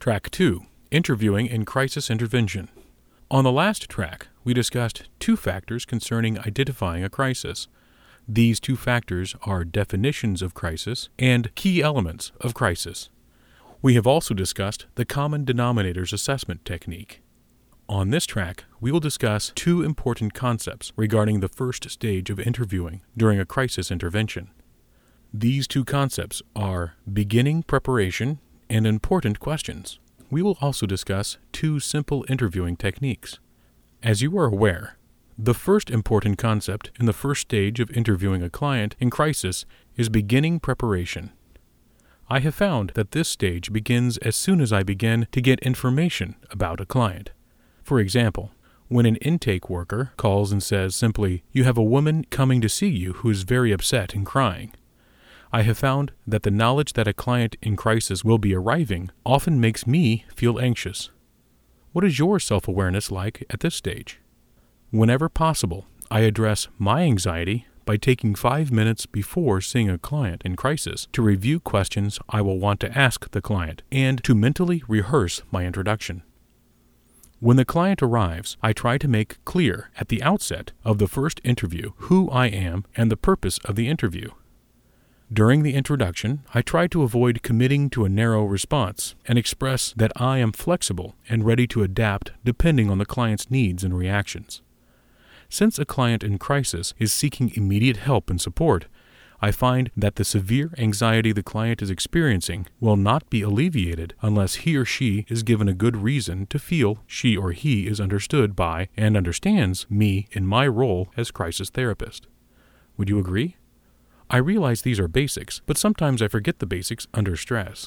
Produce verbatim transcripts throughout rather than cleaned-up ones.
Track two. Interviewing and Crisis Intervention. On the last track, we discussed two factors concerning identifying a crisis. These two factors are definitions of crisis and key elements of crisis. We have also discussed the common denominators assessment technique. On this track, we will discuss two important concepts regarding the first stage of interviewing during a crisis intervention. These two concepts are beginning preparation and important questions. We will also discuss two simple interviewing techniques. As you are aware, the first important concept in the first stage of interviewing a client in crisis is beginning preparation. I have found that this stage begins as soon as I begin to get information about a client. For example, when an intake worker calls and says simply, "You have a woman coming to see you who is very upset and crying," I have found that the knowledge that a client in crisis will be arriving often makes me feel anxious. What is your self-awareness like at this stage? Whenever possible, I address my anxiety by taking five minutes before seeing a client in crisis to review questions I will want to ask the client and to mentally rehearse my introduction. When the client arrives, I try to make clear at the outset of the first interview who I am and the purpose of the interview. During the introduction, I try to avoid committing to a narrow response and express that I am flexible and ready to adapt depending on the client's needs and reactions. Since a client in crisis is seeking immediate help and support, I find that the severe anxiety the client is experiencing will not be alleviated unless he or she is given a good reason to feel she or he is understood by and understands me in my role as crisis therapist. Would you agree? I realize these are basics, but sometimes I forget the basics under stress.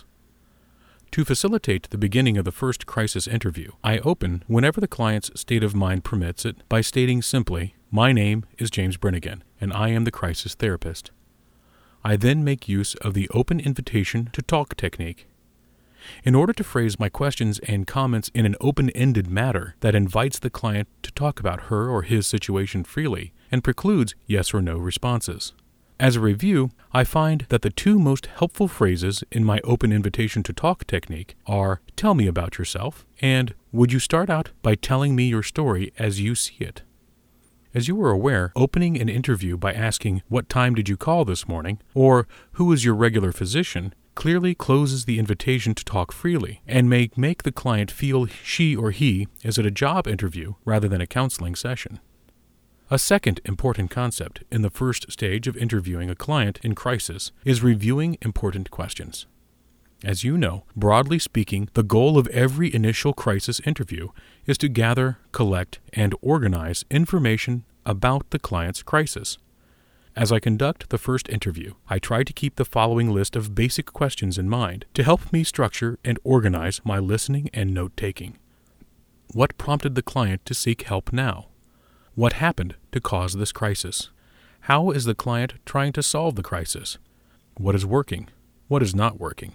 To facilitate the beginning of the first crisis interview, I open, whenever the client's state of mind permits it, by stating simply, "My name is James Brennigan, and I am the crisis therapist." I then make use of the open invitation to talk technique. In order to phrase my questions and comments in an open-ended manner that invites the client to talk about her or his situation freely and precludes yes or no responses. As a review, I find that the two most helpful phrases in my open invitation to talk technique are, "Tell me about yourself," and "Would you start out by telling me your story as you see it?" As you are aware, opening an interview by asking, "What time did you call this morning?" or "Who is your regular physician?" clearly closes the invitation to talk freely and may make the client feel she or he is at a job interview rather than a counseling session. A second important concept in the first stage of interviewing a client in crisis is reviewing important questions. As you know, broadly speaking, the goal of every initial crisis interview is to gather, collect, and organize information about the client's crisis. As I conduct the first interview, I try to keep the following list of basic questions in mind to help me structure and organize my listening and note-taking. What prompted the client to seek help now? What happened to cause this crisis? How is the client trying to solve the crisis? What is working? What is not working?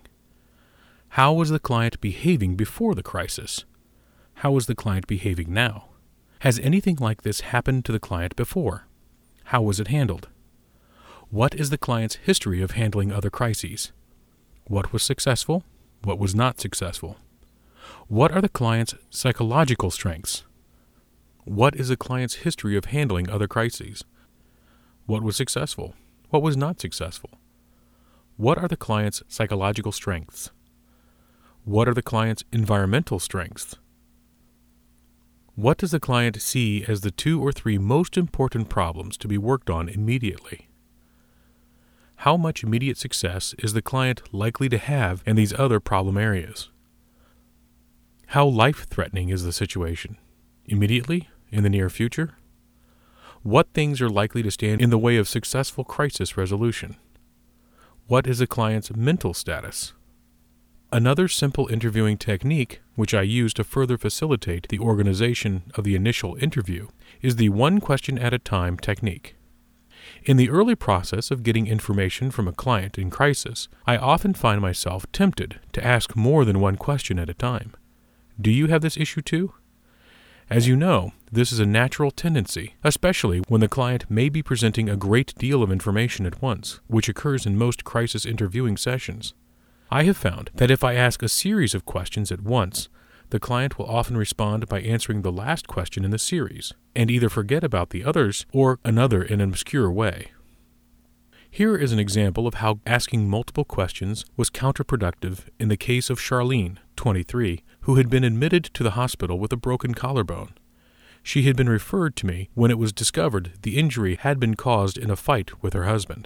How was the client behaving before the crisis? How is the client behaving now? Has anything like this happened to the client before? How was it handled? What is the client's history of handling other crises? What was successful? What was not successful? What are the client's psychological strengths? What is the client's history of handling other crises? What was successful? What was not successful? What are the client's psychological strengths? What are the client's environmental strengths? What does the client see as the two or three most important problems to be worked on immediately? How much immediate success is the client likely to have in these other problem areas? How life-threatening is the situation? Immediately? In the near future? What things are likely to stand in the way of successful crisis resolution? What is the client's mental status? Another simple interviewing technique, which I use to further facilitate the organization of the initial interview, is the one question at a time technique. In the early process of getting information from a client in crisis, I often find myself tempted to ask more than one question at a time. Do you have this issue too? As you know, this is a natural tendency, especially when the client may be presenting a great deal of information at once, which occurs in most crisis interviewing sessions. I have found that if I ask a series of questions at once, the client will often respond by answering the last question in the series, and either forget about the others or another in an obscure way. Here is an example of how asking multiple questions was counterproductive in the case of Charlene, twenty-three, who had been admitted to the hospital with a broken collarbone. She had been referred to me when it was discovered the injury had been caused in a fight with her husband.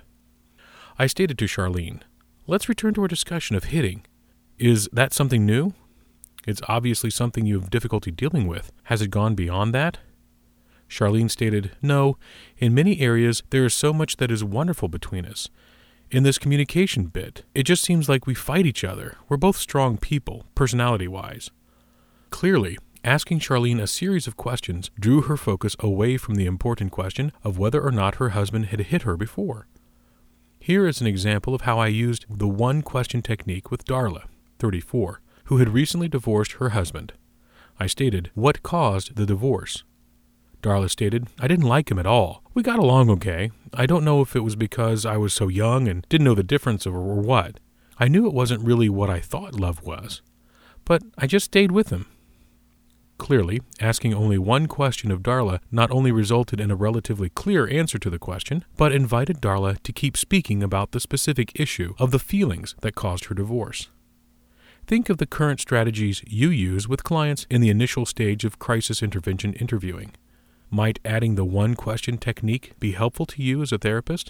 I stated to Charlene, "Let's return to our discussion of hitting. Is that something new? It's obviously something you have difficulty dealing with. Has it gone beyond that?" Charlene stated, "No, in many areas there is so much that is wonderful between us. In this communication bit, it just seems like we fight each other. We're both strong people, personality-wise." Clearly, asking Charlene a series of questions drew her focus away from the important question of whether or not her husband had hit her before. Here is an example of how I used the one-question technique with Darla, thirty-four, who had recently divorced her husband. I stated, "What caused the divorce?" Darla stated, "I didn't like him at all. We got along okay. I don't know if it was because I was so young and didn't know the difference or, or what. I knew it wasn't really what I thought love was. But I just stayed with him." Clearly, asking only one question of Darla not only resulted in a relatively clear answer to the question, but invited Darla to keep speaking about the specific issue of the feelings that caused her divorce. Think of the current strategies you use with clients in the initial stage of crisis intervention interviewing. Might adding the one-question technique be helpful to you as a therapist?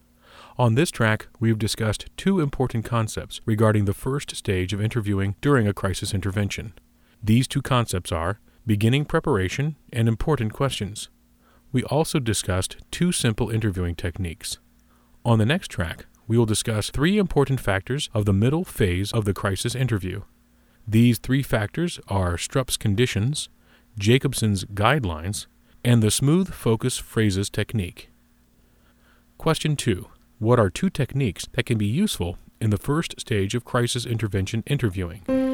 On this track, we've discussed two important concepts regarding the first stage of interviewing during a crisis intervention. These two concepts are beginning preparation and important questions. We also discussed two simple interviewing techniques. On the next track, we will discuss three important factors of the middle phase of the crisis interview. These three factors are Strupp's conditions, Jacobson's guidelines, and the smooth focus phrases technique. Question two. What are two techniques that can be useful in the first stage of crisis intervention interviewing?